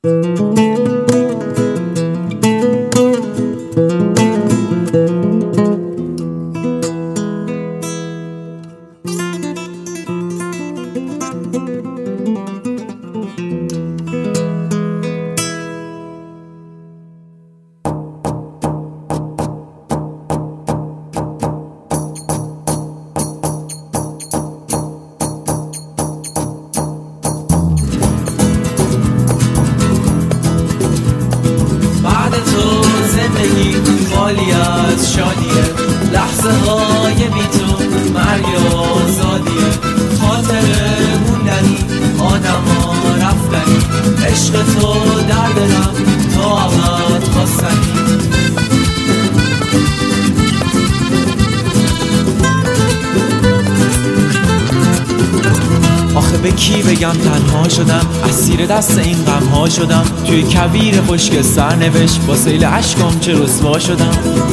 خالی از شادیه، لحظه های بی تو مرگ آزادیه، خاطر موندنی آدم ها رفتنی، عشق تو در دلم تا ابد خواستنی. آخه به کی بگم تنها شدم، اسیر دست این غم ها شدم، توی کویر خشک سرنوشت با سیل اشکام چه رسوا شدم.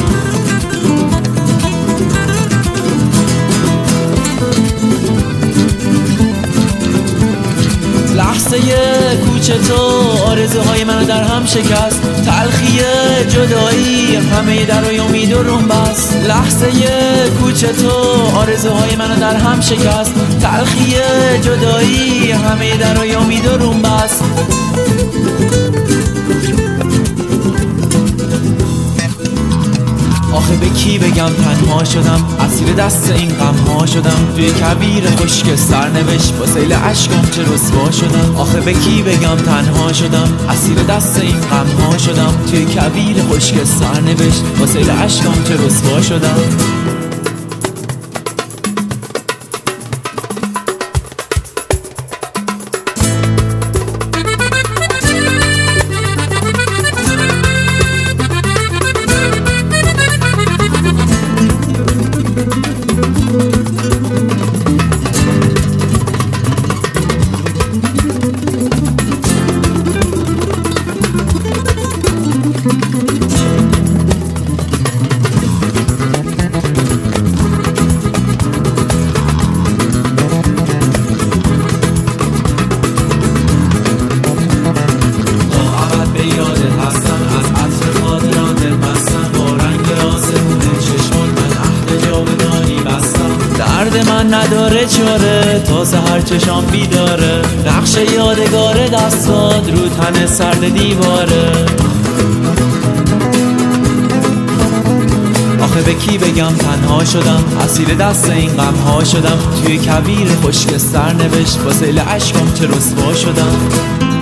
لحظه کوچه تو آرزوهای منو در هم شکست، تلخی جدایی همه در و امید و روم بست. لحظه کوچه تو آرزوهای منو در هم شکست، تلخی جدایی همه در و امید و روم بست. آخه به کی بگم تنها شدم، اسیر دست این غم ها شدم، توی کویر خشک سرنوشت با سیل اشکام چه رسوا شدم. آخه به کی بگم تنها شدم، اسیر دست این غم ها شدم، توی کویر خشک سرنوشت با سیل اشکام چه رسوا شدم. درد من نداره چاره تا سحر چشام بیداره، نقش یادگار دستات رو تن سرد دیواره. آخه به کی بگم تنها شدم، اسیر دست این غم ها شدم، توی کویر خشک سرنوشت با سیل اشکام چه رسوا شدم.